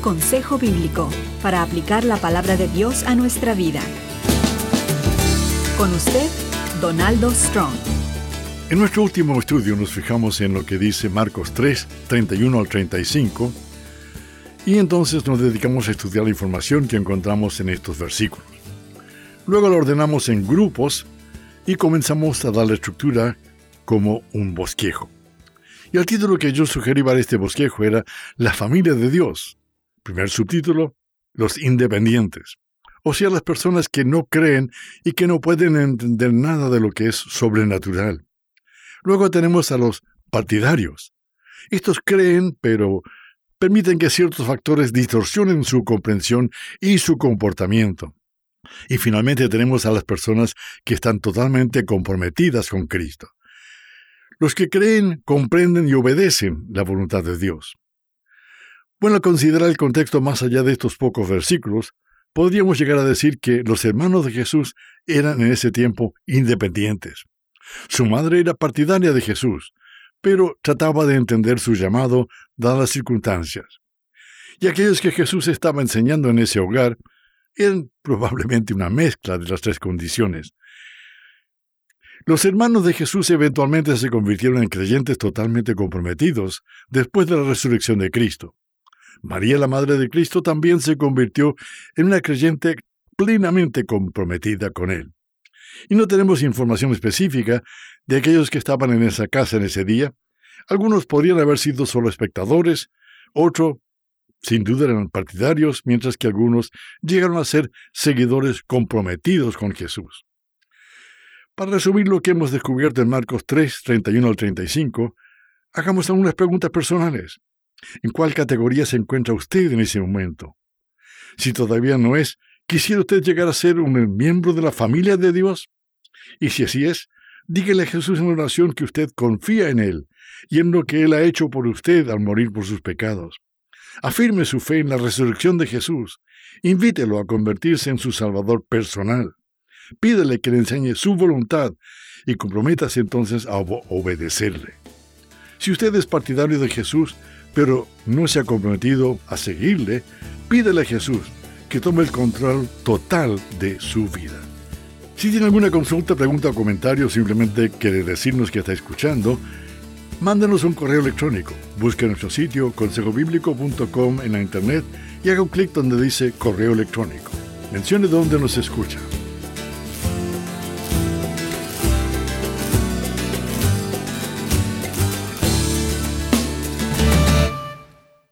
consejo bíblico para aplicar la palabra de Dios a nuestra vida. Con usted, Donaldo Strong. En nuestro último estudio nos fijamos en lo que dice Marcos 3, 31 al 35, y entonces nos dedicamos a estudiar la información que encontramos en estos versículos. Luego la ordenamos en grupos y comenzamos a darle estructura como un bosquejo. Y el título que yo sugerí para este bosquejo era La familia de Dios. Primer subtítulo, los independientes. O sea, las personas que no creen y que no pueden entender nada de lo que es sobrenatural. Luego tenemos a los partidarios. Estos creen, pero permiten que ciertos factores distorsionen su comprensión y su comportamiento. Y finalmente tenemos a las personas que están totalmente comprometidas con Cristo. Los que creen, comprenden y obedecen la voluntad de Dios. Bueno, al considerar el contexto más allá de estos pocos versículos, podríamos llegar a decir que los hermanos de Jesús eran en ese tiempo independientes. Su madre era partidaria de Jesús, pero trataba de entender su llamado dadas las circunstancias. Y aquellos que Jesús estaba enseñando en ese hogar eran probablemente una mezcla de las tres condiciones. Los hermanos de Jesús eventualmente se convirtieron en creyentes totalmente comprometidos después de la resurrección de Cristo. María, la madre de Cristo, también se convirtió en una creyente plenamente comprometida con Él. Y no tenemos información específica de aquellos que estaban en esa casa en ese día. Algunos podrían haber sido solo espectadores, otros sin duda eran partidarios, mientras que algunos llegaron a ser seguidores comprometidos con Jesús. Para resumir lo que hemos descubierto en Marcos 3, 31 al 35, hagamos algunas preguntas personales. ¿En cuál categoría se encuentra usted en ese momento? Si todavía no es, ¿quisiera usted llegar a ser un miembro de la familia de Dios? Y si así es, dígale a Jesús en oración que usted confía en Él y en lo que Él ha hecho por usted al morir por sus pecados. Afirme su fe en la resurrección de Jesús. Invítelo a convertirse en su Salvador personal. Pídele que le enseñe su voluntad y comprométase entonces a obedecerle. Si usted es partidario de Jesús, pero no se ha comprometido a seguirle, pídele a Jesús que tome el control total de su vida. Si tiene alguna consulta, pregunta o comentario, simplemente quiere decirnos que está escuchando, mándenos un correo electrónico. Busque nuestro sitio consejobiblico.com en la internet y haga un clic donde dice correo electrónico. Mencione dónde nos escucha.